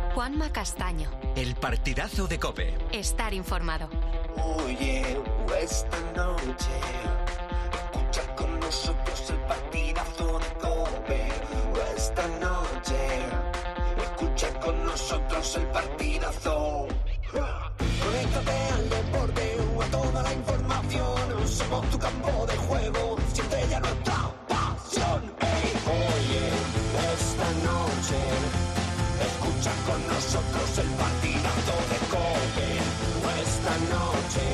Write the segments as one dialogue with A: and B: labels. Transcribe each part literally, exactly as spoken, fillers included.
A: Juanma Castaño.
B: El partidazo de COPE.
A: Estar informado.
C: Oye, esta noche escucha con nosotros el partidazo de COPE. Esta noche escucha con nosotros el partidazo. Conéctate al deporte o a toda la información. Somos tu campo de juego, siente ya nuestra pasión. Hey, oye, esta noche escucha con nosotros el partidazo de COPE. Esta noche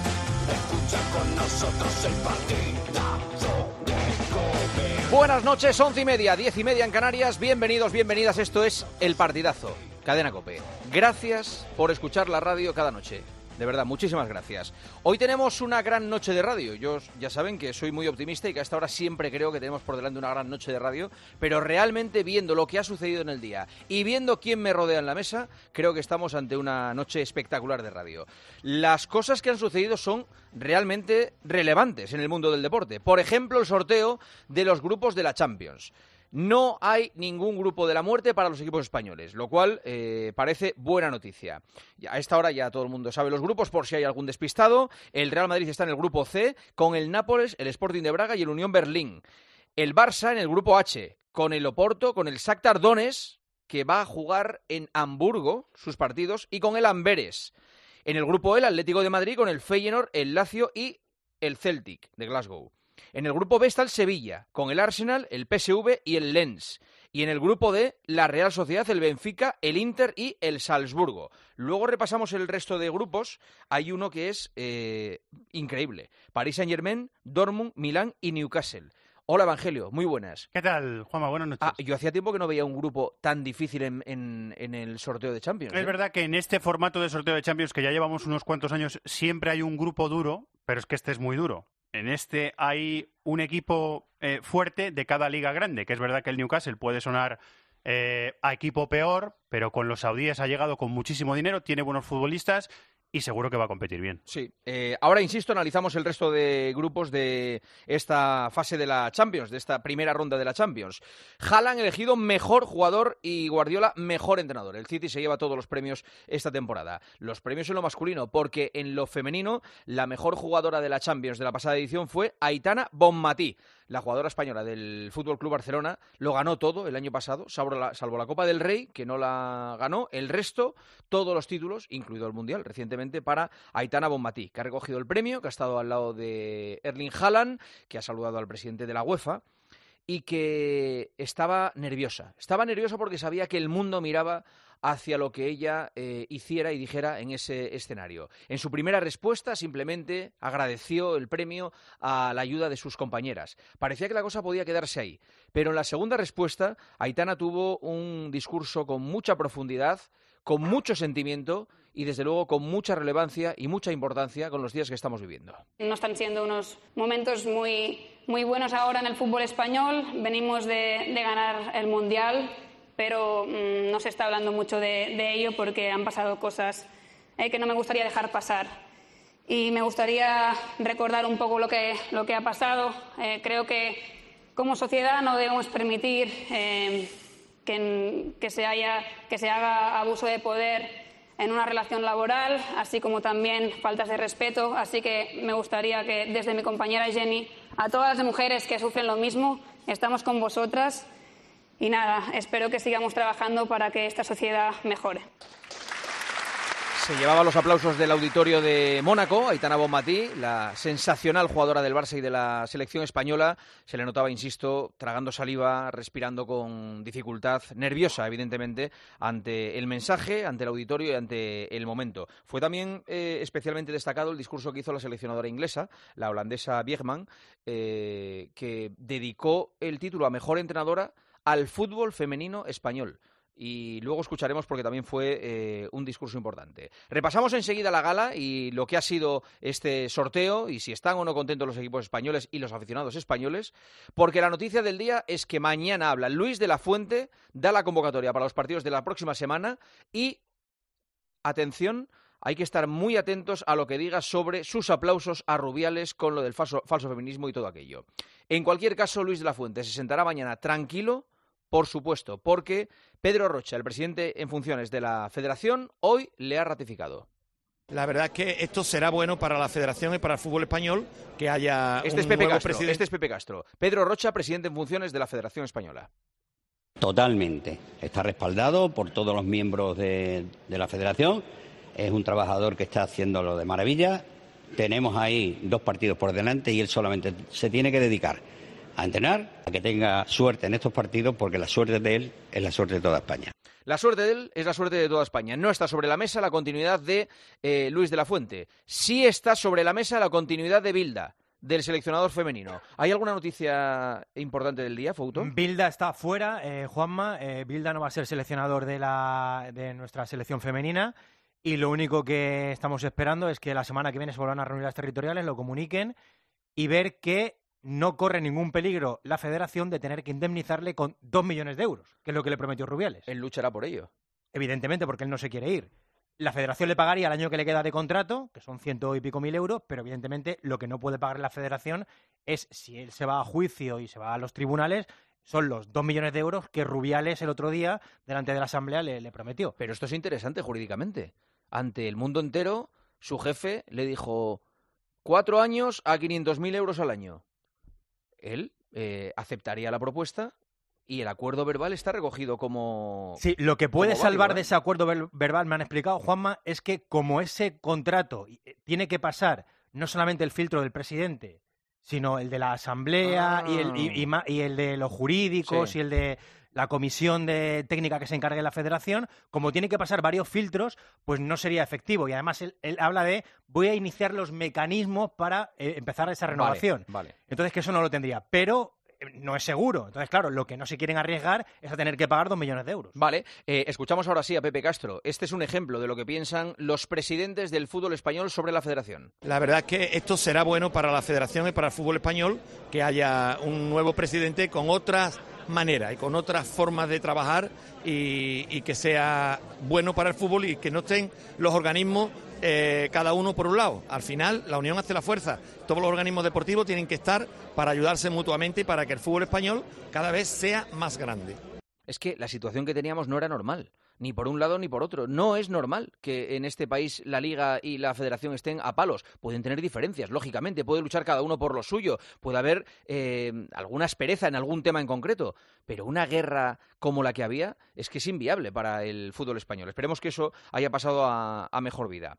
C: escucha con nosotros el partidazo de COPE.
D: Buenas noches, once y media, diez y media en Canarias. Bienvenidos, bienvenidas. Esto es El Partidazo, Cadena COPE. Gracias por escuchar la radio cada noche. De verdad, muchísimas gracias. Hoy tenemos una gran noche de radio. Yo ya saben que soy muy optimista y que hasta ahora siempre creo que tenemos por delante una gran noche de radio, pero realmente viendo lo que ha sucedido en el día y viendo quién me rodea en la mesa, creo que estamos ante una noche espectacular de radio. Las cosas que han sucedido son realmente relevantes en el mundo del deporte. Por ejemplo, el sorteo de los grupos de la Champions. No hay ningún grupo de la muerte para los equipos españoles, lo cual eh, parece buena noticia. A esta hora ya todo el mundo sabe los grupos, por si hay algún despistado. El Real Madrid está en el grupo C, con el Nápoles, el Sporting de Braga y el Unión Berlín. El Barça en el grupo H, con el Oporto, con el Shakhtar Donetsk, que va a jugar en Hamburgo sus partidos, y con el Amberes. En el grupo L, el Atlético de Madrid, con el Feyenoord, el Lazio y el Celtic de Glasgow. En el grupo B está el Sevilla, con el Arsenal, el P S V y el Lens. Y en el grupo D, la Real Sociedad, el Benfica, el Inter y el Salzburgo. Luego repasamos el resto de grupos. Hay uno que es eh, increíble. Paris Saint-Germain, Dortmund, Milán y Newcastle. Hola, Evangelio, muy buenas.
E: ¿Qué tal, Juanma? Buenas noches.
D: Ah, yo hacía tiempo que no veía un grupo tan difícil en, en, en el sorteo de Champions. ¿eh?
E: Es verdad que en este formato de sorteo de Champions, que ya llevamos unos cuantos años, siempre hay un grupo duro, pero es que este es muy duro. En este hay un equipo eh, fuerte de cada liga grande, que es verdad que el Newcastle puede sonar eh, a equipo peor, pero con los saudíes ha llegado con muchísimo dinero, tiene buenos futbolistas y seguro que va a competir bien.
D: Sí. Eh, ahora, insisto, analizamos el resto de grupos de esta fase de la Champions, de esta primera ronda de la Champions. Haaland elegido mejor jugador y Guardiola mejor entrenador. El City se lleva todos los premios esta temporada. Los premios en lo masculino, porque en lo femenino la mejor jugadora de la Champions de la pasada edición fue Aitana Bonmatí. La jugadora española del F C Barcelona lo ganó todo el año pasado, salvo la, salvo la Copa del Rey, que no la ganó. El resto, todos los títulos, incluido el Mundial, recientemente para Aitana Bonmatí, que ha recogido el premio, que ha estado al lado de Erling Haaland, que ha saludado al presidente de la UEFA y que estaba nerviosa. Estaba nerviosa porque sabía que el mundo miraba hacia lo que ella eh, hiciera y dijera en ese escenario. En su primera respuesta simplemente agradeció el premio a la ayuda de sus compañeras. Parecía que la cosa podía quedarse ahí, pero en la segunda respuesta Aitana tuvo un discurso con mucha profundidad, con mucho sentimiento y desde luego con mucha relevancia y mucha importancia con los días que estamos viviendo.
F: No están siendo unos momentos muy, muy buenos ahora en el fútbol español. Venimos de, de ganar el Mundial, pero mmm, no se está hablando mucho de, de ello porque han pasado cosas eh, que no me gustaría dejar pasar. Y me gustaría recordar un poco lo que, lo que ha pasado. Eh, creo que como sociedad no debemos permitir eh, que, que, se haya, que se haga abuso de poder en una relación laboral, así como también faltas de respeto. Así que me gustaría que desde mi compañera Jenny, a todas las mujeres que sufren lo mismo, estamos con vosotras. Y nada, espero que sigamos trabajando para que esta sociedad mejore.
D: Se llevaba los aplausos del auditorio de Mónaco, Aitana Bonmatí, la sensacional jugadora del Barça y de la selección española. Se le notaba, insisto, tragando saliva, respirando con dificultad, nerviosa, evidentemente, ante el mensaje, ante el auditorio y ante el momento. Fue también eh, especialmente destacado el discurso que hizo la seleccionadora inglesa, la holandesa Bjegman, eh, que dedicó el título a mejor entrenadora al fútbol femenino español. Y luego escucharemos porque también fue eh, un discurso importante. Repasamos enseguida la gala y lo que ha sido este sorteo y si están o no contentos los equipos españoles y los aficionados españoles, porque la noticia del día es que mañana habla Luis de la Fuente, da la convocatoria para los partidos de la próxima semana y, atención, hay que estar muy atentos a lo que diga sobre sus aplausos a Rubiales con lo del falso, falso feminismo y todo aquello. En cualquier caso, Luis de la Fuente se sentará mañana tranquilo, por supuesto, porque Pedro Rocha, el presidente en funciones de la Federación, hoy le ha ratificado.
G: La verdad es que esto será bueno para la Federación y para el fútbol español que haya
D: este
G: un
D: es Pepe
G: nuevo
D: Castro,
G: presidente.
D: Este es Pepe Castro. Pedro Rocha, presidente en funciones de la Federación Española.
H: Totalmente. Está respaldado por todos los miembros de, de la Federación. Es un trabajador que está haciéndolo de maravilla. Tenemos ahí dos partidos por delante y él solamente se tiene que dedicar a entrenar, a que tenga suerte en estos partidos, porque la suerte de él es la suerte de toda España.
D: La suerte de él es la suerte de toda España. No está sobre la mesa la continuidad de eh, Luis de la Fuente. Sí está sobre la mesa la continuidad de Bilda, del seleccionador femenino. ¿Hay alguna noticia importante del día, Fouto?
I: Bilda está fuera, eh, Juanma. Eh, Bilda no va a ser seleccionador de, la, de nuestra selección femenina. Y lo único que estamos esperando es que la semana que viene se vuelvan a reunir las territoriales, lo comuniquen y ver que no corre ningún peligro la Federación de tener que indemnizarle con dos millones de euros, que es lo que le prometió Rubiales.
D: Él luchará por ello.
I: Evidentemente, porque él no se quiere ir. La Federación le pagaría el año que le queda de contrato, que son ciento y pico mil euros, pero evidentemente lo que no puede pagar la Federación es, si él se va a juicio y se va a los tribunales, son los dos millones de euros que Rubiales el otro día, delante de la Asamblea, le, le prometió.
D: Pero esto es interesante jurídicamente. Ante el mundo entero, su jefe le dijo cuatro años a quinientos mil euros al año. Él eh, aceptaría la propuesta y el acuerdo verbal está recogido como...
I: Sí, lo que puede
D: válido,
I: salvar
D: ¿eh?
I: de ese acuerdo ver- verbal, me han explicado, Juanma, es que como ese contrato tiene que pasar no solamente el filtro del presidente, sino el de la Asamblea
D: Ah.
I: y, el, y, y ma- y el de los jurídicos
D: Sí.
I: y el de la comisión de técnica que se encargue de la Federación, como tiene que pasar varios filtros, pues no sería efectivo. Y además él, él habla de voy a iniciar los mecanismos para eh, empezar esa renovación.
D: Vale, vale.
I: Entonces que eso no lo tendría, pero eh, no es seguro. Entonces, claro, lo que no se quieren arriesgar es a tener que pagar dos millones de euros.
D: Vale, eh, escuchamos ahora sí a Pepe Castro. Este es un ejemplo de lo que piensan los presidentes del fútbol español sobre la Federación.
G: La verdad es que esto será bueno para la Federación y para el fútbol español que haya un nuevo presidente con otras maneras y con otras formas de trabajar y, y que sea bueno para el fútbol y que no estén los organismos eh, cada uno por un lado. Al final, la unión hace la fuerza. Todos los organismos deportivos tienen que estar para ayudarse mutuamente y para que el fútbol español cada vez sea más grande.
D: Es que la situación que teníamos no era normal, ni por un lado ni por otro. No es normal que en este país la Liga y la Federación estén a palos. Pueden tener diferencias, lógicamente, puede luchar cada uno por lo suyo, puede haber eh, alguna aspereza en algún tema en concreto, pero una guerra como la que había es que es inviable para el fútbol español. Esperemos que eso haya pasado a, a mejor vida.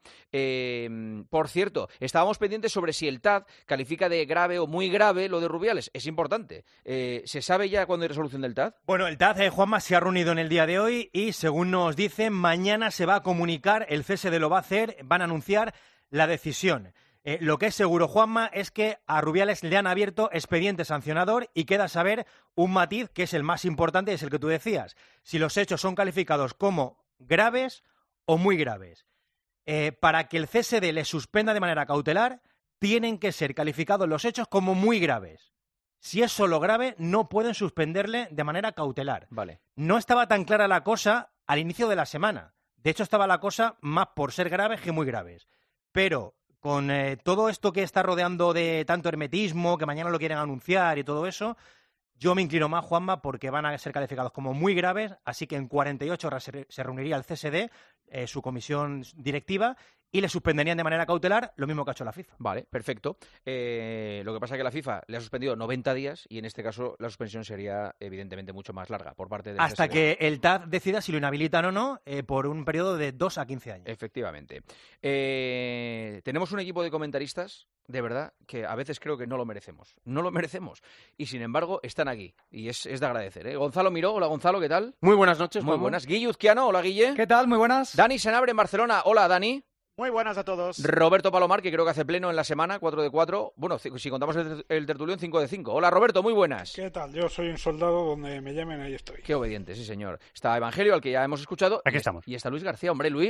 D: Eh, por cierto, estábamos pendientes sobre si el T A D califica de grave o muy grave lo de Rubiales. Es importante. Eh, ¿Se sabe ya cuándo hay resolución del T A D?
I: Bueno, el T A D, eh, Juanma, se ha reunido en el día de hoy y, según nos dicen, mañana se va a comunicar, el C S D lo va a hacer, van a anunciar la decisión. Eh, lo que es seguro, Juanma, es que a Rubiales le han abierto expediente sancionador y queda saber un matiz que es el más importante, es el que tú decías. Si los hechos son calificados como graves o muy graves. Eh, para que el C S D le suspenda de manera cautelar, tienen que ser calificados los hechos como muy graves. Si es solo grave, no pueden suspenderle de manera cautelar.
D: Vale.
I: No estaba tan clara la cosa al inicio de la semana. De hecho, estaba la cosa más por ser graves que muy graves. Pero con eh, todo esto que está rodeando de tanto hermetismo, que mañana lo quieren anunciar y todo eso, yo me inclino más, Juanma, porque van a ser calificados como muy graves, así que en cuarenta y ocho horas se, se reuniría el C S D, eh, su comisión directiva, y le suspenderían de manera cautelar, lo mismo que ha hecho la FIFA.
D: Vale, perfecto. Eh, lo que pasa es que la FIFA le ha suspendido noventa días y en este caso la suspensión sería evidentemente mucho más larga por parte del
I: Hasta
D: C S D.
I: que el T A D decida si lo inhabilitan o no eh, por un periodo de dos a quince años.
D: Efectivamente. Eh, tenemos un equipo de comentaristas, de verdad, que a veces creo que no lo merecemos. No lo merecemos. Y sin embargo, están aquí. Y es, es de agradecer. ¿eh? Gonzalo Miró, hola Gonzalo, ¿qué tal?
J: Muy buenas noches,
D: Muy
J: Juanma.
D: buenas. Guille Uzquiano, hola Guille.
J: ¿Qué tal? Muy buenas.
D: Dani Senabre en Barcelona, hola Dani.
K: Muy buenas a todos.
D: Roberto Palomar, que creo que hace pleno en la semana, cuatro de cuatro. Bueno, c- si contamos el, el tertulión, cinco de cinco. Hola Roberto, muy buenas.
K: ¿Qué tal? Yo soy un soldado, donde me llamen ahí estoy.
D: Qué obediente, sí señor. Está Evangelio, al que ya hemos escuchado.
E: Aquí
D: y,
E: estamos.
D: Y está Luis García. Hombre, Luis.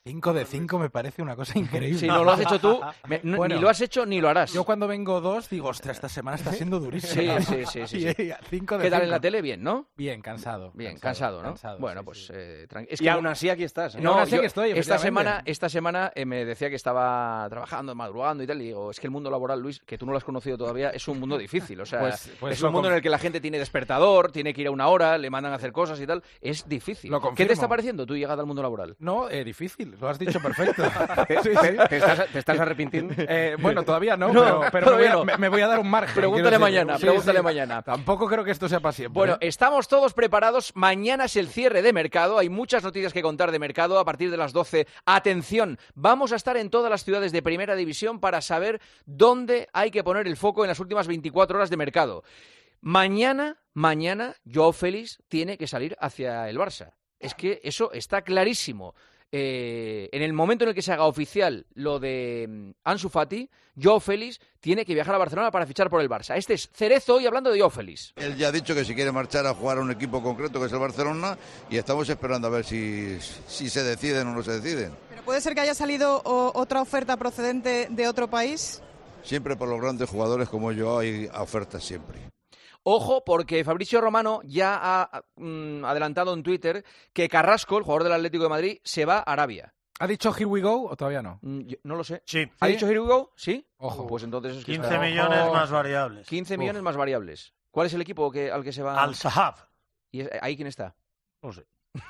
J: cinco de cinco me parece una cosa increíble.
D: Si no lo has hecho tú, me, no,
J: bueno,
D: ni lo has hecho ni lo harás.
J: Yo cuando vengo dos digo, ostras, esta semana está siendo durísima.
D: Sí, sí, sí. sí, sí.
J: cinco de
D: ¿Qué tal
J: cinco.
D: en la tele? Bien, ¿no?
J: Bien, cansado.
D: Bien, cansado,
J: cansado
D: ¿no?
J: cansado,
D: bueno,
J: sí,
D: pues...
J: sí.
D: Eh, tranqui- es
L: Y
D: que
L: aún así aquí estás. ¿eh?
D: No,
J: aún así
D: yo
J: que estoy,
D: esta
J: efectivamente.
D: semana, esta semana eh, me decía que estaba trabajando, madrugando y tal, y digo, es que el mundo laboral, Luis, que tú no lo has conocido todavía, es un mundo difícil. O sea,
J: Pues- pues
D: es
J: lo
D: un mundo
J: conf-
D: en el que la gente tiene despertador, tiene que ir a una hora, le mandan a hacer cosas y tal. Es difícil.
J: Lo
D: ¿Qué
J: confirmo.
D: te está pareciendo tu llegada al mundo laboral?
J: No, eh, difícil, lo has dicho perfecto.
L: ¿Te,
J: Sí,
L: te-
J: sí.
L: te estás, te estás arrepintiendo?
J: Eh, bueno, todavía no,
D: No,
J: pero, pero me, voy
D: todavía
J: a,
D: no.
J: me- me voy a dar un margen.
D: Pregúntale
J: quiero decir.
D: mañana,
J: Sí,
D: pregúntale
J: sí.
D: mañana.
J: Tampoco creo que esto sea para siempre.
D: Bueno,
J: ¿eh?
D: estamos todos preparados. Mañana es el cierre de mercado. Hay muchas noticias que contar de mercado a partir de las doce. Atención, vamos a estar en todas las ciudades de Primera División para saber dónde hay que poner el foco en las últimas veinticuatro horas de mercado. Mañana, mañana, Joao Félix tiene que salir hacia el Barça. Es que eso está clarísimo. Eh, en el momento en el que se haga oficial lo de mm, Ansu Fati, Joao Félix tiene que viajar a Barcelona para fichar por el Barça. Este es Cerezo hoy hablando de Joao Félix.
M: Él ya ha dicho que si quiere marchar a jugar a un equipo concreto que es el Barcelona y estamos esperando a ver si, si se deciden o no se deciden.
N: ¿Pero puede ser que haya salido o, otra oferta procedente de otro país?
M: Siempre por los grandes jugadores como yo hay ofertas siempre.
D: Ojo, porque Fabrizio Romano ya ha mm, adelantado en Twitter que Carrasco, el jugador del Atlético de Madrid, se va a Arabia.
J: ¿Ha dicho here we go o todavía no?
D: Mm, yo no lo sé.
O: Sí.
D: ¿Ha
J: ¿Sí?
D: dicho here we go? ¿Sí?
J: Ojo.
D: Pues entonces es que
O: quince
D: está-
O: millones
J: Ojo.
O: más variables.
D: quince millones más variables. ¿Cuál es el equipo que, al que se va?
O: Al Sahab.
D: ¿Y es- ahí quién está?
O: No sé.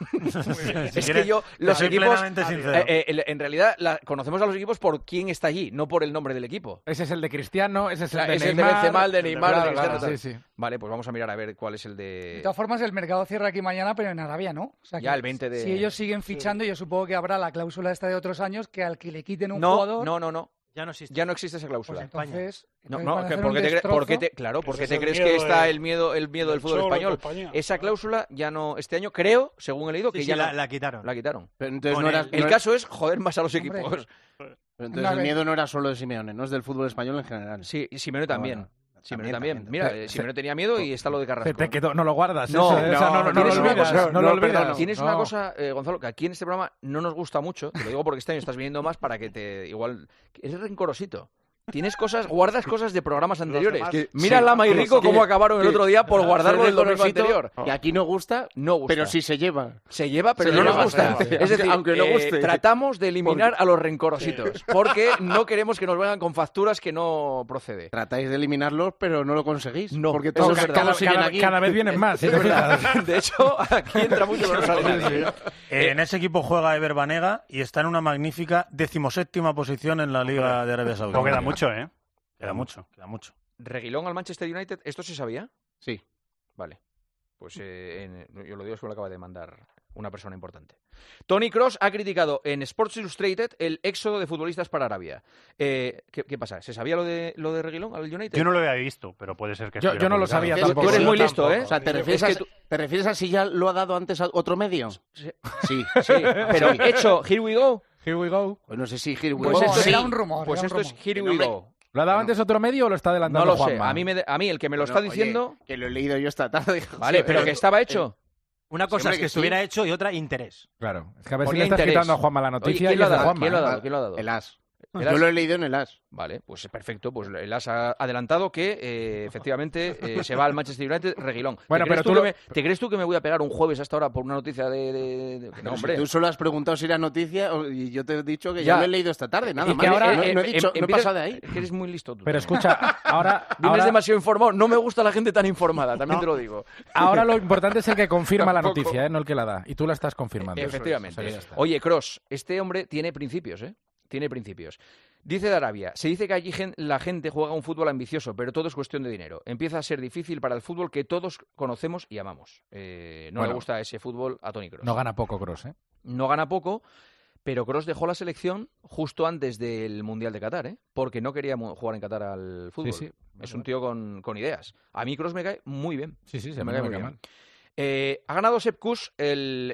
D: Es
O: Si
D: que
O: quieres,
D: yo,
O: te
D: los
O: soy
D: equipos,
O: plenamente sincero.
D: eh, eh, en- en realidad la- conocemos a los equipos por quién está allí, no por el nombre del equipo.
J: Ese es el de Cristiano, ese es el
D: Claro,
J: de
D: es el de
J: Neymar.
D: Benzema, el de Neymar,
J: Claro,
D: el de
J: claro,
D: Cristiano,
J: sí,
D: tal.
J: sí.
D: Vale, pues vamos a mirar a ver cuál es el
P: De
D: de...
P: todas formas, el mercado cierra aquí mañana, pero en Arabia no. O sea,
D: Ya,
P: que
D: el veinte de-
P: Si ellos siguen fichando, yo supongo que habrá la cláusula esta de otros años que al que le quiten un
D: No,
P: jugador...
D: no, no, no.
I: Ya no existe.
D: Ya no existe esa
P: Pues
D: cláusula.
P: entonces...
D: No,
P: entonces
D: no,
P: van a
D: que
P: hacer
D: ¿por qué
P: un
D: te, cre-
P: destrozo.
D: por qué te- claro, ¿por
K: Ese
D: qué
K: es
D: te
K: el
D: crees
K: miedo
D: que está
K: de-
D: el miedo, el miedo del
K: del
D: fútbol
K: Cholo y
D: español?
K: compañía.
D: Esa cláusula ya no, este año creo, según he leído, que
I: Sí, sí,
D: ya
I: la,
D: no-
I: la quitaron.
D: la quitaron.
L: Pero entonces
I: Con
L: no era,
I: el-
L: no
D: El
L: era-
D: caso es joder más a los
P: Hombre.
D: equipos.
L: pero entonces
P: Una
L: el
P: vez-
L: miedo no era solo de Simeone, no es del fútbol español en general.
D: Sí, y Simeone también.
L: Bueno,
D: Simeone
L: también,
D: también.
L: también.
D: Mira, eh, Simeone tenía miedo y está lo de
J: Se
D: Carrasco.
J: te quedó, no lo guardas.
D: No,
J: eso, ¿eh? O sea,
L: no,
J: no, no, no
D: tienes
J: lo
D: una
J: olvidas.
D: cosa-
J: no lo
L: no,
J: olvidas.
L: perdono.
D: Tienes
J: No.
D: una cosa, eh, Gonzalo, que aquí en este programa no nos gusta mucho. Te lo digo porque este año estás viniendo más para que te... Igual... Eres rencorosito. Tienes cosas, guardas cosas de programas anteriores.
L: demás-
D: Que- Mira
L: sí,
D: Lama y
L: que-
D: Rico
L: que-
D: cómo acabaron el
L: que-
D: otro día por guardarlo
L: Soy
D: del domingo
L: reconocido,
D: anterior.
L: que aquí no gusta,
D: No gusta.
L: pero sí se lleva.
D: Se lleva, pero
L: Se
D: no
L: lleva
D: nos gusta.
L: bastante.
D: Es decir,
L: Aunque no
D: eh,
L: guste.
D: tratamos de eliminar a los rencorositos, porque no queremos que nos vengan con facturas que no procede.
L: Tratáis de eliminarlos, pero no lo conseguís.
D: No,
L: porque
D: eso
L: todos,
D: es verdad.
L: todos
J: Cada,
L: siguen
J: cada-
L: aquí.
J: cada vez vienen más. ¿eh?
D: Es verdad. De hecho, aquí entra mucho que no sale nadie.
O: Eh, en ese equipo juega Ever Banega y está en una magnífica decimoséptima posición en la Liga de Arabia Saudí.
E: No queda mucho, ¿eh?
O: Queda mucho, queda mucho.
D: Reguilón al Manchester United, ¿esto se sabía?
L: Sí.
D: Vale. Pues eh, en- yo lo digo, es que me lo acaba de mandar una persona importante. Tony Cross ha criticado en Sports Illustrated el éxodo de futbolistas para Arabia. Eh, ¿qué, qué pasa? ¿Se sabía lo de lo de Reguilón al United?
E: Yo no lo había visto, pero puede ser que
J: Yo-
E: estuviera
J: yo no lo
E: publicado.
J: sabía
D: Tú-
J: tampoco.
D: Tú eres
J: Yo
D: muy listo,
J: tampoco.
D: ¿eh?
L: O sea, ¿te refieres,
D: Es que
L: a,
D: tú-
L: ¿te refieres a si ya lo ha dado antes a otro medio?
D: Sí.
L: Sí.
D: Sí, pero hecho, here we go.
J: Here we go.
L: Pues no sé si Here we
D: Pues
L: go.
D: esto
L: Sí.
P: era un rumor.
D: Pues
P: era un
D: esto es
P: rumor.
D: here we
L: Hombre,
D: go.
J: ¿Lo ha dado antes otro medio o lo está adelantando
D: No lo sé.
J: Juanma?
D: A mí, me, a mí el que me lo
L: Bueno,
D: está
L: oye,
D: diciendo...
L: que lo he leído yo esta tarde.
D: Vale, pero que estaba hecho.
I: Una cosa
L: hombre,
I: es que
L: que sí.
I: estuviera hecho y otra interés.
J: Claro. Es que a veces
D: Ponía
J: le estás
D: interés.
J: quitando a Juanma la
D: Oye,
J: noticia
D: ¿quién
J: y
D: lo ha
J: es de
D: dado?
J: Juanma.
D: ¿Quién lo ha dado? ¿Quién lo ha dado?
L: El As.
D: El
L: Yo
D: As.
L: lo he leído en el As.
D: Vale, pues perfecto. Pues el As ha adelantado que eh, efectivamente eh, se va al Manchester United Reguilón.
J: Bueno,
D: ¿Te crees
J: pero
D: tú
J: tú
D: que
J: lo-
D: me- ¿Te crees tú que me voy a pegar un jueves hasta ahora por una noticia de...? de- de-
L: Pero
D: No,
L: si
D: hombre.
L: tú solo has preguntado si era noticia o- y yo te he dicho que
D: Ya.
L: ya, lo he leído esta tarde, nada
J: Y
L: más.
J: que ahora-
L: no,
D: Eh,
L: no he
D: eh,
L: dicho,
D: em-
L: no he
D: empiezas-
L: pasado de ahí.
D: Es que eres muy listo tú.
J: Pero escucha, ahora,
D: Vienes
J: ahora,
D: demasiado informado. No me gusta la gente tan informada, también te lo digo.
J: ahora lo importante es el que confirma la
D: Tampoco.
J: noticia, ¿eh? No el que la da. Y tú la estás confirmando.
D: Efectivamente.
J: O sea, ya está.
D: Oye, Cross, este hombre tiene principios, ¿eh? Tiene principios. Dice de Arabia, se dice que allí gen- la gente juega un fútbol ambicioso, pero todo es cuestión de dinero. Empieza a ser difícil para el fútbol que todos conocemos y amamos. Eh, no
J: Bueno.
D: le gusta ese fútbol a Toni Kroos.
J: No gana poco Cross, ¿eh?
D: No gana poco, pero Kroos dejó la selección justo antes del Mundial de Qatar, ¿eh? Porque no quería mu- jugar en Qatar al fútbol.
J: Sí, sí.
D: Es un tío con, con ideas. A mí Kroos me cae muy bien.
J: Sí, sí,
D: Se
J: se
D: me
J: me
D: cae
J: cae
D: muy
J: mal.
D: bien. Eh, ha ganado Sepp Kuss, el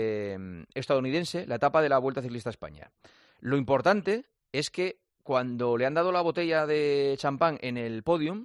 D: eh, estadounidense, la etapa de la Vuelta Ciclista a España. Lo importante es que cuando le han dado la botella de champán en el podium,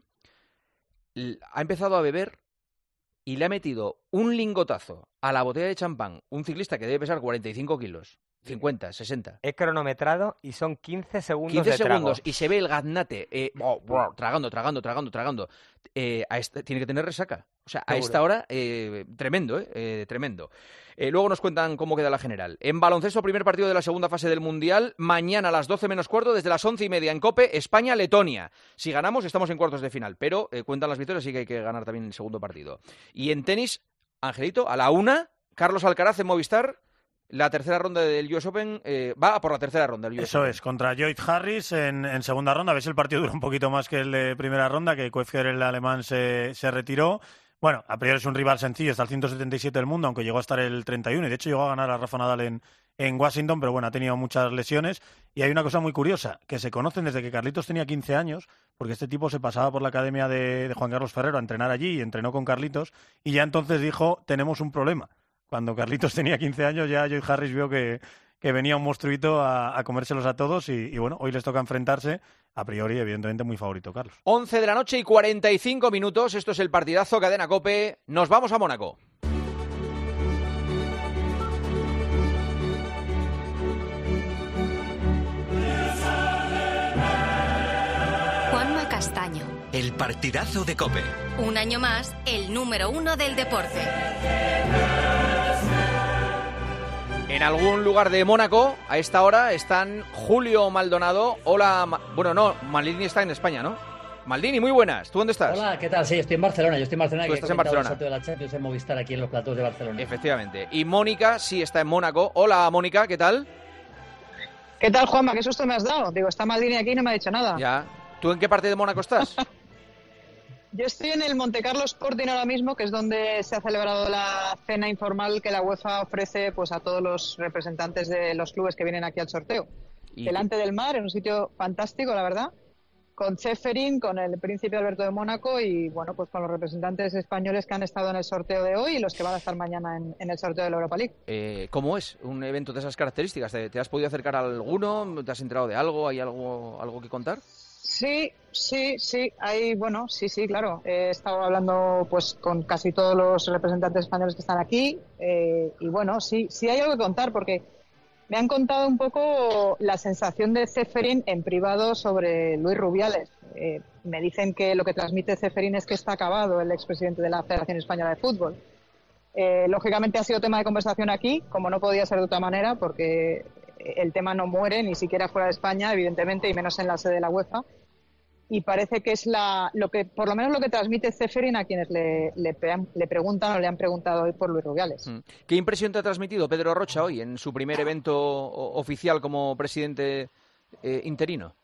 D: l- ha empezado a beber y le ha metido un lingotazo a la botella de champán, un ciclista que debe pesar cuarenta y cinco kilos, cincuenta, sesenta.
Q: He cronometrado y son quince segundos
D: quince
Q: de trago.
D: segundos y se ve el gaznate eh, oh, oh, tragando, tragando, tragando, tragando. Eh, a esta, tiene que tener resaca. O sea, a
Q: Seguro.
D: esta hora, eh, tremendo, eh, eh, tremendo. Eh, luego nos cuentan cómo queda la general. En baloncesto, primer partido de la segunda fase del Mundial. Mañana a las doce menos cuarto, desde las once y media en COPE, España-Letonia. Si ganamos, estamos en cuartos de final. Pero eh, cuentan las victorias, así que hay que ganar también el segundo partido. Y en tenis, Angelito, a la una, Carlos Alcaraz en Movistar. La tercera ronda del U S Open eh, va por la tercera ronda del U S
O: Eso
D: Open.
O: es, contra Lloyd Harris en, en segunda ronda. A ver si el partido dura un poquito más que el de primera ronda, que Koepfer, el alemán, se, se retiró. Bueno, a priori es un rival sencillo, está al ciento setenta y siete del mundo, aunque llegó a estar el treinta y uno, y de hecho llegó a ganar a Rafa Nadal en, en Washington, pero bueno, ha tenido muchas lesiones. Y hay una cosa muy curiosa, que se conocen desde que Carlitos tenía quince años, porque este tipo se pasaba por la academia de, de Juan Carlos Ferrero a entrenar allí y entrenó con Carlitos, y ya entonces dijo, tenemos un problema. Cuando Carlitos tenía quince años, ya Joy Harris vio que, que venía un monstruito a, a comérselos a todos y, y bueno, hoy les toca enfrentarse. A priori, evidentemente, muy favorito, Carlos.
D: once de la noche y cuarenta y cinco minutos. Esto es el partidazo Cadena COPE. Nos vamos a Mónaco.
A: Juanma Castaño.
B: El partidazo de COPE.
A: Un año más, el número uno del deporte.
D: En algún lugar de Mónaco, a esta hora, están Julio Maldonado. Hola, Ma- bueno, no, Maldini está en España, ¿no? Maldini, muy buenas. ¿Tú dónde estás?
R: Hola, ¿qué tal? Sí, estoy en Barcelona. Yo estoy en Barcelona.
D: Tú
R: que
D: estás
R: he
D: en
R: comentado
D: Barcelona.
R: El sorteo de la Champions en Movistar aquí en los platós de Barcelona.
D: Efectivamente. Y Mónica sí está en Mónaco. Hola, Mónica, ¿qué tal?
N: ¿Qué tal, Juanma? ¿Qué susto me has dado? Digo, está Maldini aquí y no me ha dicho nada.
D: Ya. ¿Tú en qué parte de Mónaco estás?
N: Yo estoy en el Monte Carlo Sporting ahora mismo, que es donde se ha celebrado la cena informal que la UEFA ofrece pues a todos los representantes de los clubes que vienen aquí al sorteo.
D: Y-
N: Delante del mar, en un sitio fantástico, la verdad, con Ceferin, con el príncipe Alberto de Mónaco y bueno, pues con los representantes españoles que han estado en el sorteo de hoy y los que van a estar mañana en, en el sorteo de la Europa League.
D: Eh, ¿Cómo es un evento de esas características? ¿Te, te has podido acercar a alguno? ¿Te has enterado de algo? ¿Hay algo, algo que contar?
N: Sí, sí, sí, hay, bueno, sí, sí, claro. He estado hablando pues con casi todos los representantes españoles que están aquí eh, y bueno, sí, sí hay algo que contar porque me han contado un poco la sensación de Ceferin en privado sobre Luis Rubiales. Eh, me dicen que lo que transmite Ceferin es que está acabado el expresidente de la Federación Española de Fútbol. Eh, lógicamente ha sido tema de conversación aquí, como no podía ser de otra manera, porque el tema no muere ni siquiera fuera de España, evidentemente, y menos en la sede de la UEFA. Y parece que es la, lo que, por lo menos lo que transmite Ceferin a quienes le, le, pe- le preguntan o le han preguntado hoy por Luis Rubiales.
D: Mm. ¿Qué impresión te ha transmitido Pedro Rocha hoy en su primer evento o- oficial como presidente eh, interino?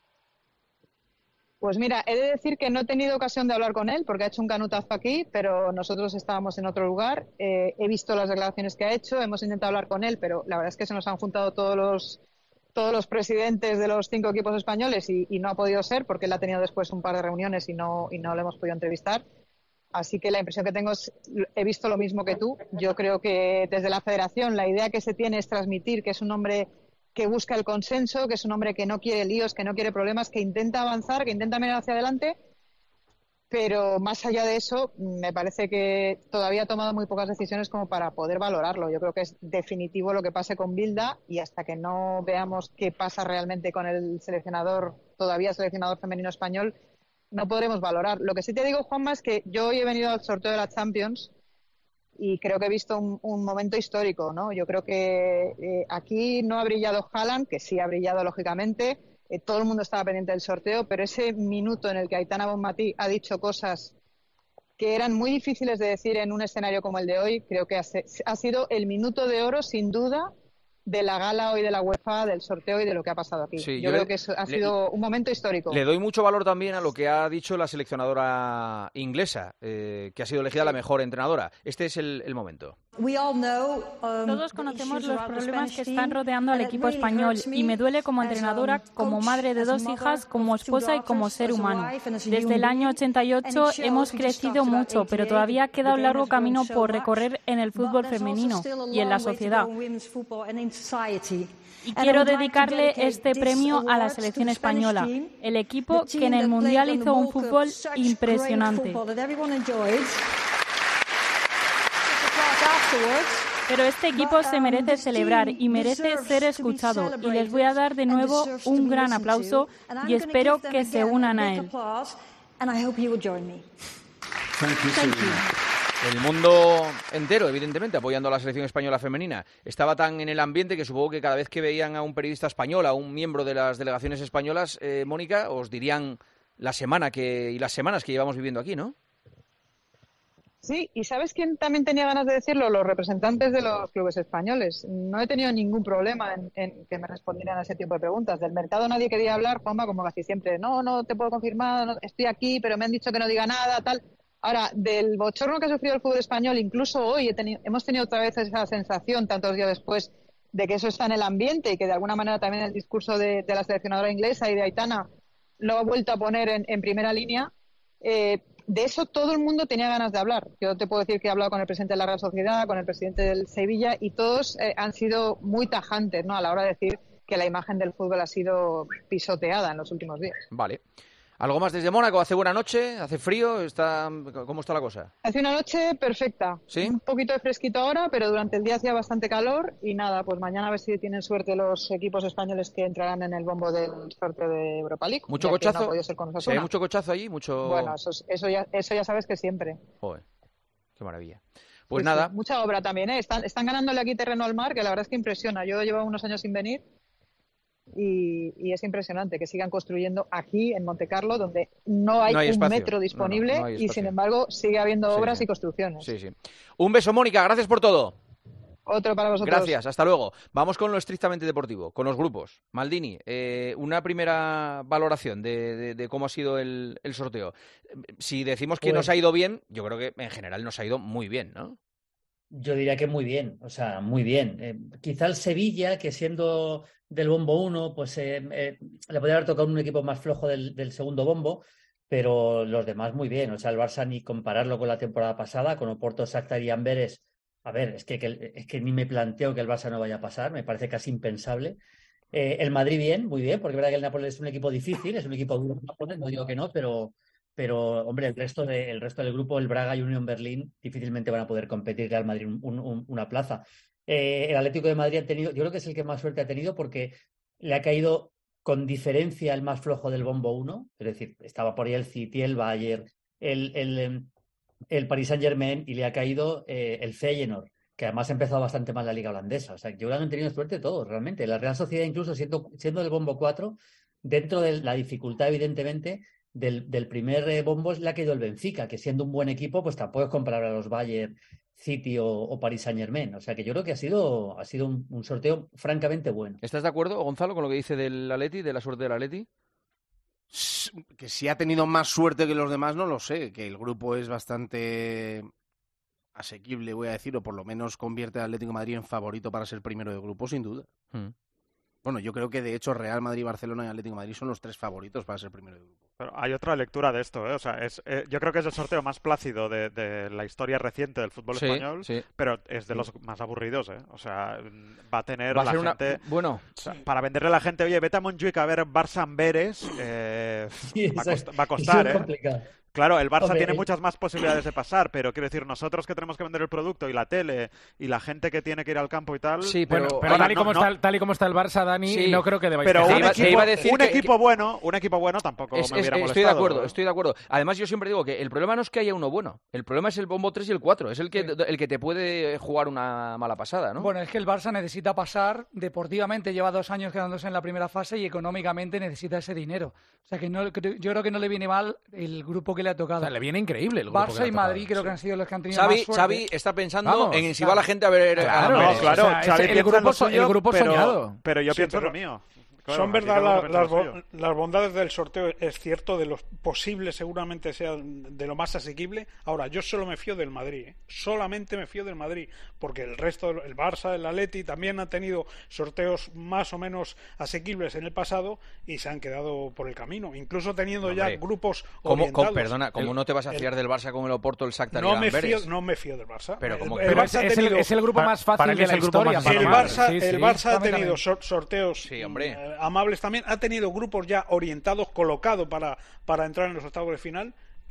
N: Pues mira, he de decir que no he tenido ocasión de hablar con él porque ha hecho un canutazo aquí, pero nosotros estábamos en otro lugar. Eh, he visto las declaraciones que ha hecho, hemos intentado hablar con él, pero la verdad es que se nos han juntado todos los todos los presidentes de los cinco equipos españoles y, y no ha podido ser porque él ha tenido después un par de reuniones y no y no le hemos podido entrevistar. Así que la impresión que tengo es, he visto lo mismo que tú. Yo creo que desde la federación la idea que se tiene es transmitir que es un hombre que busca el consenso, que es un hombre que no quiere líos, que no quiere problemas, que intenta avanzar, que intenta mirar hacia adelante, pero más allá de eso, me parece que todavía ha tomado muy pocas decisiones como para poder valorarlo. Yo creo que es definitivo lo que pase con Bilda y hasta que no veamos qué pasa realmente con el seleccionador, todavía seleccionador femenino español, no podremos valorar. Lo que sí te digo, Juanma, es que yo hoy he venido al sorteo de la Champions y creo que he visto un, un momento histórico, ¿no? Yo creo que eh, aquí no ha brillado Haaland, que sí ha brillado lógicamente, eh, todo el mundo estaba pendiente del sorteo, pero ese minuto en el que Aitana Bonmatí ha dicho cosas que eran muy difíciles de decir en un escenario como el de hoy, creo que ha, ha sido el minuto de oro, sin duda, de la gala hoy de la UEFA, del sorteo y de lo que ha pasado aquí.
D: Sí,
N: yo,
D: yo
N: creo
D: le-
N: que eso ha
D: le-
N: sido un momento histórico.
D: Le doy mucho valor también a lo que ha dicho la seleccionadora inglesa, eh, que ha sido elegida la mejor entrenadora. Este es el, el momento.
S: Todos conocemos los problemas que están rodeando al equipo español y me duele como entrenadora, como madre de dos hijas, como esposa y como ser humano. Desde el año ochenta y ocho hemos crecido mucho, pero todavía queda un largo camino por recorrer en el fútbol femenino y en la sociedad. Y quiero dedicarle este premio a la selección española, el equipo que en el Mundial hizo un fútbol impresionante. Pero este equipo se merece celebrar y merece ser escuchado. Y les voy a dar de nuevo un gran aplauso y espero que se unan a él.
D: El mundo entero, evidentemente, apoyando a la selección española femenina. Estaba tan en el ambiente que supongo que cada vez que veían a un periodista español, a un miembro de las delegaciones españolas, eh, Mónica, os dirían la semana que y las semanas que llevamos viviendo aquí, ¿no?
N: Sí, y ¿sabes quién también tenía ganas de decirlo? Los representantes de los clubes españoles. No he tenido ningún problema en, en que me respondieran a ese tipo de preguntas. Del mercado nadie quería hablar, Juanma, como casi siempre. No, no te puedo confirmar, no, estoy aquí, pero me han dicho que no diga nada, tal. Ahora, del bochorno que ha sufrido el fútbol español, incluso hoy he tenido, hemos tenido otra vez esa sensación, tantos días después, de que eso está en el ambiente y que de alguna manera también el discurso de, de la seleccionadora inglesa y de Aitana lo ha vuelto a poner en, en primera línea. Eh, de eso todo el mundo tenía ganas de hablar. Yo te puedo decir que he hablado con el presidente de la Real Sociedad, con el presidente del Sevilla, y todos eh, han sido muy tajantes, ¿no?, a la hora de decir que la imagen del fútbol ha sido pisoteada en los últimos días.
D: Vale. ¿Algo más desde Mónaco? ¿Hace buena noche? ¿Hace frío? ¿Está... ¿Cómo está la cosa?
N: Hace una noche perfecta.
D: ¿Sí?
N: Un poquito de fresquito ahora, pero durante el día hacía bastante calor. Y nada, pues mañana a ver si tienen suerte los equipos españoles que entrarán en el bombo del sorteo de Europa League.
D: ¿Mucho
N: ya
D: cochazo?
N: Que no ha podido ser con
D: ¿Sí,
N: Osasuna.
D: hay mucho cochazo allí? Mucho...
N: Bueno, eso, eso, ya, eso ya sabes que siempre.
D: Joder, qué maravilla. Pues
N: Sí,
D: nada.
N: sí, mucha obra también, ¿eh? Están, están ganándole aquí terreno al mar, que la verdad es que impresiona. Yo llevo unos años sin venir. Y, y es impresionante que sigan construyendo aquí en Montecarlo, donde no hay,
D: No hay
N: un
D: espacio.
N: metro disponible,
D: No, no, no hay
N: y
D: espacio.
N: sin embargo sigue habiendo
D: Sí,
N: obras
D: sí.
N: y construcciones.
D: Sí, sí. Un beso, Mónica. Gracias por todo.
N: Otro para vosotros.
D: Gracias, hasta luego. Vamos con lo estrictamente deportivo, con los grupos. Maldini, eh, una primera valoración de, de, de cómo ha sido el, el sorteo. Si decimos que
R: Pues-
D: nos ha ido bien, yo creo que en general nos ha ido muy bien, ¿no?
R: Yo diría que muy bien, o sea, muy bien. Eh, quizá el Sevilla, que siendo del bombo uno, pues eh, eh, le podría haber tocado un equipo más flojo del, del segundo bombo, pero los demás muy bien. O sea, el Barça ni compararlo con la temporada pasada, con Oporto, Shakhtar y Amberes. A ver, es que, que, es que ni me planteo que el Barça no vaya a pasar, me parece casi impensable. Eh, el Madrid bien, muy bien, porque es verdad que el Nápoles es un equipo difícil, es un equipo duro, no digo que no, pero... Pero, hombre, el resto, de, el resto del grupo, el Braga y Unión Berlín, difícilmente van a poder competir Real Madrid un, un, una plaza. Eh, el Atlético de Madrid ha tenido, yo creo que es el que más suerte ha tenido porque le ha caído con diferencia el más flojo del bombo uno. Es decir, estaba por ahí el City, el Bayern, el, el, el Paris Saint-Germain y le ha caído eh, el Feyenoord, que además ha empezado bastante mal la liga holandesa. O sea, yo creo que han tenido suerte todos, realmente. La Real Sociedad, incluso siendo, siendo del bombo cuatro, dentro de la dificultad, evidentemente, Del, del primer eh, bombo le ha caído el Benfica, que siendo un buen equipo, pues tampoco es comparable a los Bayern, City o, o Paris Saint-Germain. O sea que yo creo que ha sido, ha sido un, un sorteo francamente bueno.
D: ¿Estás de acuerdo, Gonzalo, con lo que dice del Atleti, de la suerte del Atleti?
L: Que si ha tenido más suerte que los demás, no lo sé. Que el grupo es bastante asequible, voy a decir, o por lo menos convierte al Atlético de Madrid en favorito para ser primero de grupo, sin duda.
D: Hmm.
L: Bueno, yo creo que de hecho Real Madrid, Barcelona y Atlético de Madrid son los tres favoritos para ser primero de grupo.
K: Pero hay otra lectura de esto, ¿eh? O sea, es, eh, yo creo que es el sorteo más plácido de, de la historia reciente del fútbol
D: Sí,
K: español,
D: sí.
K: pero es de los más aburridos, ¿eh? O sea, va a tener
D: Va a
K: la
D: ser una-
K: gente...
D: bueno,
K: o sea, para venderle a la gente, oye, vete a Montjuic a ver Barça Amberes, eh,
R: Sí,
K: va, a
R: eso-
K: costa- va a
R: eso
K: costar,
R: es
K: ¿eh?
R: complicado.
K: Claro, el Barça
R: Hombre,
K: tiene
R: eh,
K: muchas más posibilidades de pasar, pero quiero decir, nosotros que tenemos que vender el producto y la tele y la gente que tiene que ir al campo y tal...
D: Sí,
J: Bueno,
D: pero,
J: pero
K: ahora
J: tal, y
K: no-
J: como
K: no-
J: está, el- tal y como está el Barça, Dani,
D: Sí,
J: no creo que debáis
K: Pero
J: quejar.
K: un
D: iba-
K: equipo,
D: iba a decir
K: un
D: que-
K: equipo bueno, un equipo bueno tampoco
D: Es-
K: me
D: es-
K: hubiera molestado.
D: estoy de acuerdo, estoy de acuerdo. Además, yo siempre digo que el problema no es que haya uno bueno. El problema es el bombo tres y el cuatro. Es el que, el que te puede jugar una mala pasada, ¿no?
P: Bueno, es que el Barça necesita pasar, deportivamente lleva dos años quedándose en la primera fase y económicamente necesita ese dinero. O sea que no, creo- yo creo que no le viene mal el grupo que le ha tocado.
J: O sea, le viene increíble el grupo que
P: Barça
J: le ha
P: y
J: tocado,
P: Madrid creo
J: sí.
P: que han sido los que han tenido
D: Xavi,
P: más suerte.
D: Xavi está pensando
J: Vamos,
D: en si
P: claro.
D: va la gente a ver a
J: Claro,
D: Amberes.
K: No, claro,
J: o sea, es
K: Xavi
J: el
K: piensa en
J: grupo
K: lo
J: so-
K: suyo,
J: el grupo
K: pero,
J: soñado.
K: pero yo Sí, pienso en pero lo mío. Claro, son aquí verdad cada uno la- piensa las, lo bo- suyo. las bondades del sorteo, es cierto, de los posibles seguramente sea de lo más asequible. Ahora, yo solo me fío del Madrid, ¿eh? Solamente me fío del Madrid, porque el resto, el Barça, el Atleti, también han tenido sorteos más o menos asequibles en el pasado y se han quedado por el camino, incluso teniendo
D: Hombre,
K: ya grupos
D: ¿Cómo,
K: orientados.
D: cómo- perdona, ¿cómo
K: El-
D: no te vas a
K: el-
D: fiar del Barça con el Oporto, el Shakhtar y
K: no
D: el
K: me, fío,
D: Amberes?
K: no me fío del Barça.
D: Pero
K: El-
D: como
K: el
D: que-
J: Pero
K: Barça
J: es,
K: ha
J: es el,
K: tenido-
J: es el grupo
O: para-
J: más fácil
O: para mí
J: de
O: es
J: la
O: el grupo
J: historia.
O: más
J: para
K: el
O: fácil.
J: Madrid.
K: Barça,
J: Sí,
K: el
J: sí.
K: Barça ha
P: También,
K: tenido
P: también.
K: sor- sorteos
D: Sí, hombre.
K: eh, amables también, ha tenido grupos ya orientados, colocados para, para entrar en los octavos de final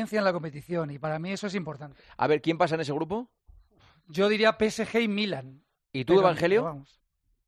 P: experiencia en la competición y para mí eso es importante.
D: A ver, ¿quién pasa en ese grupo?
P: Yo diría P S G y Milan.
D: ¿Y tú,
P: Pero,
D: Evangelio?
P: Vamos.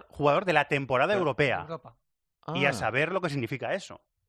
E: jugador, jugador de la temporada
P: Pero,
E: europea.
P: Europa.
E: Y a
T: Ah.
E: saber lo que significa eso.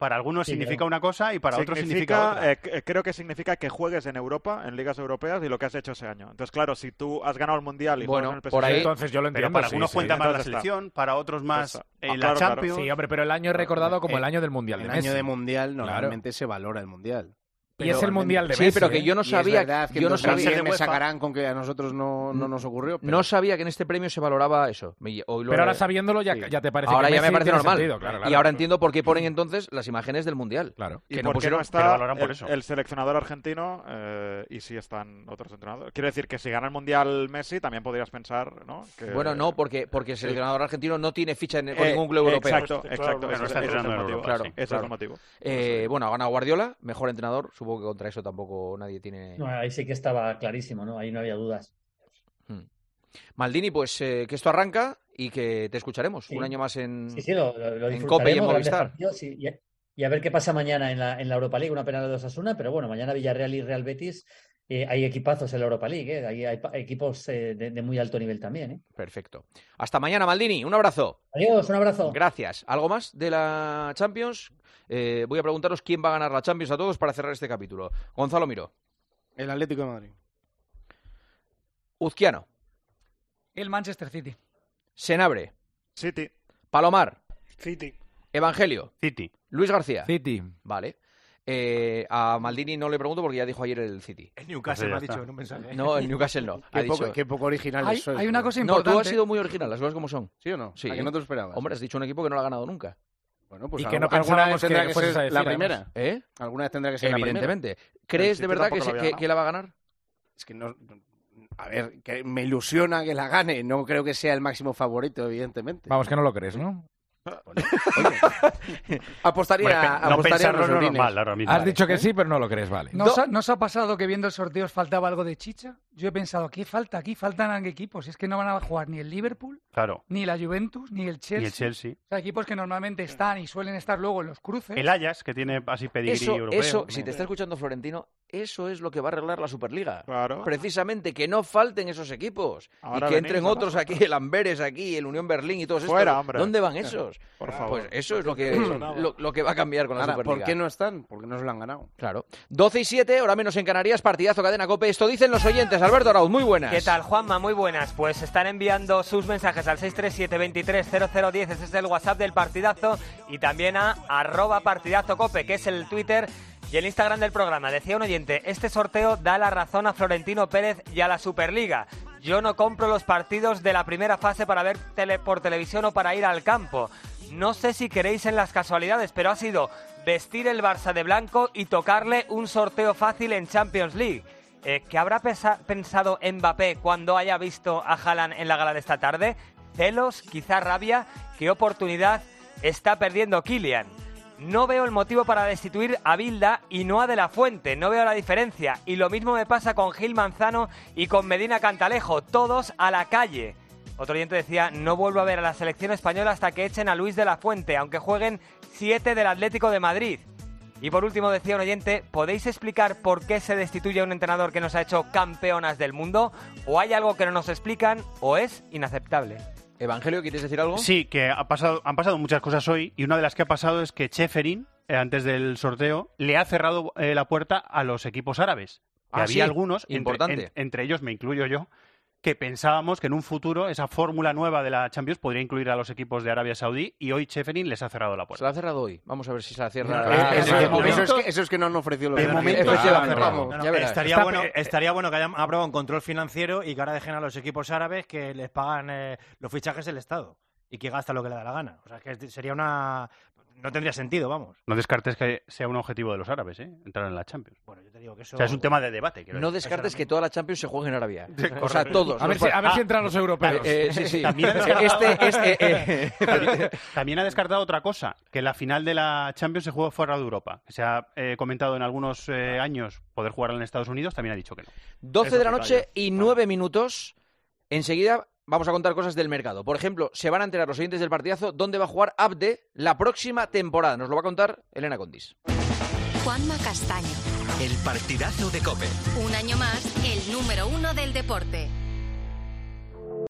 E: para algunos
T: Sí,
E: significa
T: claro.
E: una cosa y para otros significa otra.
T: eh, c- creo que significa que juegues en Europa, en ligas europeas, y lo que has hecho ese año. Entonces, claro, si tú has ganado el Mundial y
D: Bueno,
T: juegas en el P S G...
D: por ahí-
J: Entonces yo lo entiendo.
E: Pero para
J: sí,
E: algunos
J: sí.
E: cuenta más la
T: Entonces está.
E: selección, para otros más
T: Pues,
E: eh,
T: ah,
E: la
T: claro, claro.
E: Champions.
J: Sí, hombre, pero el año es recordado como el
L: Eh,
J: año del Mundial de
L: El
J: Messi.
L: año de Mundial
J: Claro.
L: normalmente se valora el Mundial.
J: Y es el Mundial de
D: Sí,
J: Messi.
D: pero que
J: ¿eh?
D: yo no
L: Y es
D: sabía,
L: verdad que
D: yo no
L: en dos mil diez
D: sabía,
L: me sacarán con que a nosotros no, no nos ocurrió. Pero...
D: no sabía que en este premio se valoraba eso. Me- hoy lo
J: Pero
D: he-
J: ahora sabiéndolo ya,
L: Sí.
J: ya te parece
D: ahora
J: que
D: ya me
J: Messi
D: parece
J: tiene
D: normal.
J: sentido, claro, claro.
D: y ahora entiendo por qué ponen entonces las imágenes del Mundial.
J: Claro.
T: ¿Y
D: Que
T: por
D: no
T: qué
D: pusieron,
T: no
E: que
T: está
E: lo valoran por
T: el,
E: eso.
T: el seleccionador argentino eh, y sí están otros entrenadores? Quiero decir que si gana el Mundial Messi, también podrías pensar, ¿no? Que...
D: Bueno, no, porque, porque el seleccionador argentino no tiene ficha en, con
T: Eh,
D: ningún club europeo.
T: Exacto, exacto.
E: Pero no
T: ese-
E: está
T: ese es el
E: entrenando en
T: motivo.
E: Europa,
D: claro,
T: Sí, ese
D: claro.
T: es el motivo.
D: Eh, bueno, ha ganado Guardiola, mejor entrenador. Supongo que contra eso tampoco nadie tiene...
R: No, ahí sí que estaba clarísimo, ¿no? Ahí no había dudas.
D: Hmm. Maldini, pues eh, que esto arranca y que te escucharemos
R: Sí.
D: un año más en,
R: Sí, sí, lo, lo, lo
D: en Cope y en
R: disfrutaremos, grandes
D: Movistar.
R: partidos, y, y- y a ver qué pasa mañana en la, en la Europa League, una pena de Osasuna, pero bueno, mañana Villarreal y Real Betis, eh, hay equipazos en la Europa League, ¿eh? Hay, hay pa- equipos eh, de, de muy alto nivel también, ¿eh?
D: Perfecto. Hasta mañana, Maldini. Un abrazo.
R: Adiós, un abrazo.
D: Gracias. ¿Algo más de la Champions? Eh, voy a preguntaros quién va a ganar la Champions a todos para cerrar este capítulo. Gonzalo Miró.
L: El Atlético de Madrid.
D: Uzquiano.
P: El Manchester City.
D: Senabre.
T: City.
D: Palomar.
K: City.
D: Evangelio.
E: City.
D: Luis García.
J: City.
D: Vale. Eh, a Maldini no le pregunto porque ya dijo ayer el City.
I: El Newcastle
E: Pues ya
I: me ha
E: está.
I: dicho en un mensaje.
D: No, el Newcastle no. Ha
L: Qué poco,
D: dicho...
L: qué poco original
P: Hay,
L: sois,
P: hay una
L: pero-
P: cosa
D: No,
P: importante.
D: tú has sido muy original, las cosas como son.
L: ¿Sí o no?
D: Sí.
L: ¿A que no te lo esperabas?
D: Hombre, has dicho un equipo que no lo ha ganado nunca.
L: Bueno, pues
J: Y que
L: algo-
J: no
L: alguna vez
J: pensábamos
L: tendrá
J: que
L: que,
J: fueses a
L: ser
J: decir,
L: la
J: además.
L: primera.
D: ¿Eh?
L: Alguna vez tendrá que ser la primera.
D: Evidentemente. ¿Crees
T: City
D: de verdad que,
T: tampoco
D: se-
T: lo
D: que,
T: había
D: que la va a ganar?
L: Es que no... A ver, que me ilusiona que la gane. No creo que sea el máximo favorito, evidentemente.
J: Vamos, que no lo crees, ¿no?
L: Apostaría,
E: Bueno, pe- no
L: apostaría
E: pensarlo
L: en los
E: no es
L: orines.
E: normal ahora mismo.
J: Has dicho que sí, pero no lo crees, vale.
P: ¿No os, ha, no os ha pasado que viendo el sorteo os faltaba algo de chicha? Yo he pensado, ¿qué falta aquí? Faltan equipos. Es que no van a jugar ni el Liverpool,
E: Claro.
P: ni la Juventus, ni el Chelsea.
E: Y el Chelsea.
P: O sea, equipos que normalmente están y suelen estar luego en los cruces.
E: El Ajax, que tiene así pedigrí
D: Eso,
E: europeo.
D: eso, si te está escuchando Florentino, eso es lo que va a arreglar la Superliga.
T: Claro.
D: Precisamente, que no falten esos equipos.
T: Ahora
D: y que entren
T: venís, ¿no?
D: otros aquí, el Amberes aquí, el Unión Berlín y todos
T: Fuera,
D: estos.
T: hombre.
D: ¿Dónde van esos?
T: Por favor.
D: Pues eso es lo que, lo, lo que va a cambiar con la
L: Ahora,
D: Superliga.
L: ¿por qué no están? Porque no se lo han ganado.
D: Claro. doce y siete, hora menos en Canarias, partidazo Cadena COPE. Esto dicen los oyentes. Alberto Arauz, muy buenas.
Q: ¿Qué tal, Juanma? Muy buenas. Pues están enviando sus mensajes al seis tres siete, veintitrés, cero cero diez, ese es el WhatsApp del partidazo, y también a arroba partidazo cope, que es el Twitter y el Instagram del programa. Decía un oyente, este sorteo da la razón a Florentino Pérez y a la Superliga. Yo no compro los partidos de la primera fase para ver tele por televisión o para ir al campo. No sé si queréis en las casualidades, pero ha sido vestir el Barça de blanco y tocarle un sorteo fácil en Champions League. Eh, ¿Qué habrá pesa- pensado Mbappé cuando haya visto a Haaland en la gala de esta tarde? ¿Celos? ¿Quizá rabia? ¿Qué oportunidad está perdiendo Kylian? No veo el motivo para destituir a Bilda y no a De La Fuente, no veo la diferencia. Y lo mismo me pasa con Gil Manzano y con Medina Cantalejo, todos a la calle. Otro oyente decía, no vuelvo a ver a la selección española hasta que echen a Luis De La Fuente, aunque jueguen siete del Atlético de Madrid. Y por último decía un oyente, ¿podéis explicar por qué se destituye a un entrenador que nos ha hecho campeonas del mundo? ¿O hay algo que no nos explican o es inaceptable?
D: Evangelio, ¿quieres decir algo?
E: Sí, que ha pasado, han pasado muchas cosas hoy y una de las que ha pasado es que Cheferin, eh, antes del sorteo, le ha cerrado eh, la puerta a los equipos árabes. Que
D: Ah,
E: había
D: sí,
E: algunos, entre-
D: importante.
E: en- entre ellos me incluyo yo, que pensábamos que en un futuro esa fórmula nueva de la Champions podría incluir a los equipos de Arabia Saudí y hoy Cheferin les ha cerrado la
D: Se
E: puerta.
D: la ha cerrado hoy. Vamos a ver si se la cierra.
L: Eh,
D: Ah,
L: eso,
D: de
L: eso
D: momento-
L: es que, eso es que no han ofrecido los
E: de
L: derechos.
E: momento
L: Eso
E: se la
L: vamos,
E: han cerrado.
L: vamos,
I: No,
L: ya verás.
I: estaría,
E: Está
I: bueno,
E: pe-
I: estaría bueno que hayan aprobado un control financiero y que ahora dejen a los equipos árabes que les pagan eh, los fichajes el Estado y que gasta lo que le da la gana. O sea, que sería una... No tendría sentido, vamos.
E: No descartes que sea un objetivo de los árabes, ¿eh? Entrar en la Champions.
I: Bueno, yo te digo que eso...
E: O sea, es un tema de debate. quiero
D: No
E: decir.
D: descartes que toda la Champions se juegue en Arabia.
E: Sí,
D: O sea,
E: correcto.
D: todos.
J: A ver,
D: los-
J: si, a ver
D: Ah,
J: si entran los europeos.
D: eh, sí, sí.
E: También ha
D: este,
E: descartado-
D: este, eh, eh,
E: También ha descartado otra cosa, que la final de la Champions se juega fuera de Europa. Que se ha eh, comentado en algunos eh, años poder jugarla en Estados Unidos, también ha dicho que no.
D: doce
E: Esos
D: de la noche
E: detalles.
D: y nueve minutos. Enseguida vamos a contar cosas del mercado. Por ejemplo, se van a enterar los oyentes del partidazo dónde va a jugar Abde la próxima temporada. Nos lo va a contar Elena Condis.
A: Juanma Castaño.
B: El partidazo de COPE.
A: Un año más, el número uno del deporte.